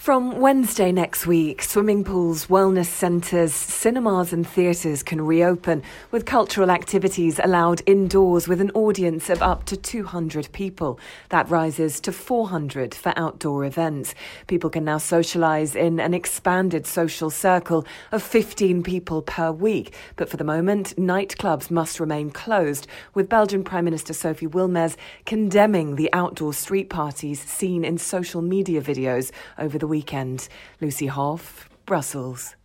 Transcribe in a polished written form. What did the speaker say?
From Wednesday next week, swimming pools, wellness centres, cinemas and theatres can reopen, with cultural activities allowed indoors with an audience of up to 200 people. That rises to 400 for outdoor events. People can now socialise in an expanded social circle of 15 people per week. But for the moment, nightclubs must remain closed, with Belgian Prime Minister Sophie Wilmès condemning the outdoor street parties seen in social media videos over the weekend. Lucy Hoff, Brussels.